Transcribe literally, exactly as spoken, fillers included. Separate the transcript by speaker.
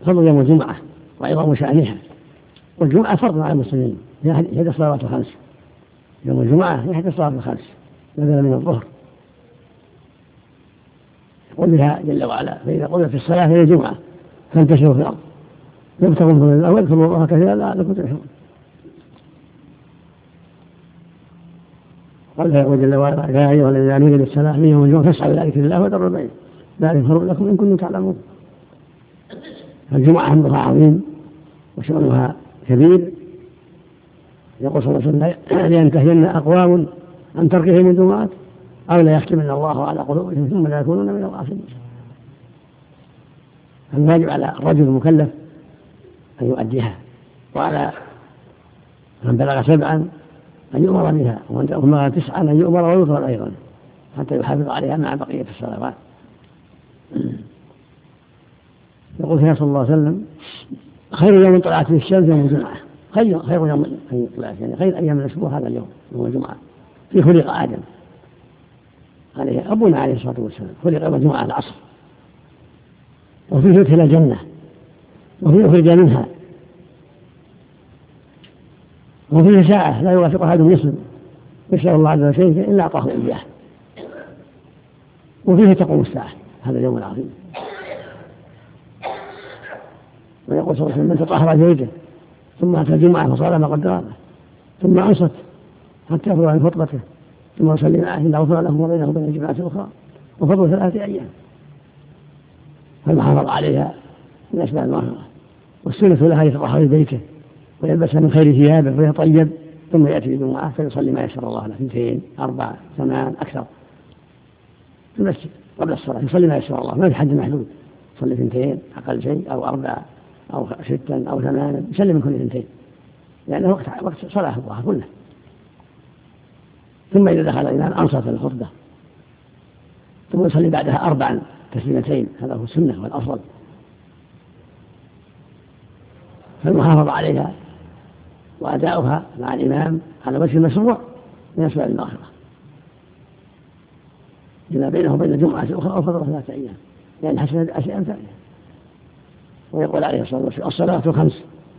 Speaker 1: فضل يوم الجمعة وعظم شأنها. والجمعة فرض على المسلمين هي إحدى الصلوات الخمس. يوم الجمعة هي إحدى الصلوات الخمس بدلا من الظهر. يقول بها جل وعلا: فإذا قضيت الصلاة هي الجمعة فانتشروا في الأرض يبتغوا من فضل الله واذكروا الله كثيرا لعلكم تفلحون. قال يقول جل وعلا: يا أيها الذين آمنوا بالصلاة من يوم الجمعة فاسعوا إلى ذكر الله وذروا البيع ذلك خير لكم إن كنتم تعلمون. الجمعة أمرها عظيم وشأنها كبير. يقول صلى الله عليه وسلم: لينتهين أقوام عن تركهم الجمعات أو لا يختمن الله على قلوبهم ثم لا يكونون من الغافلين. الواجب على الرجل المكلف أن يؤديها، وعلى من بلغ سبعا أن يؤمر بها، ومن بلغ تسعا أن يؤمر ويكره أيضا حتى يحافظ عليها مع بقية الصلوات. يقول فيها صلى الله عليه وسلم: خير يوم طلعت فيه الشمس يوم الجمعة. خير خير يوم طلعت يعني خير أيام الأسبوع هذا اليوم يوم الجمعة. فيه خلق آدم عليه أبونا عليه الصلاة والسلام، خلق يوم الجمعة العصر، وفيه يدخل الجنة وفيه يخرج منها، وفيه ساعة لا يوافق أحد مسلم يسأل الله عز وجل إلا أعطاه إياه، وفيه تقوم الساعة هذا اليوم العظيم. ويقول صلى الله عليه وسلم: من تطهر زوجه ثم أتى الجمعة فصلى ما قدر له ثم أنصت حتى يفرغ عن خطبته ثم يصلي معه إلا غفر له وبينه وبين الجمعة الأخرى وفضل ثلاثة أيام. فالمحافظة عليها من أسباب المغفرة. والسنة لها يتطهر بيته ويلبس من خير ثيابه ويطيب ثم يأتي الجمعة فيصلي ما يسر الله له، اثنتين أربع ثمان أكثر في المسجد قبل الصلاة يصلي ما يسر الله، ما في حد محدود، يصلي اثنتين أقل شيء أو أربع أو ستا أو ثمانا، يسلم من كل اثنتين لأنه وقت وقت صلاة الظهر كله. ثم إذا دخل الإمام أنصت الخطبة ثم يصلي بعدها أربعا تسليمتين، هذا هو السنة والأفضل. فالمحافظة عليها وأداؤها مع الإمام على وجه المشروع من أسباب المغفرة، لما بينه وبين الجمعة الأخرى أفضل ثلاثة أيام لأن حسنت أشياء ثانية. ويقول عليه الصلاة والسلام: الصلاة خمس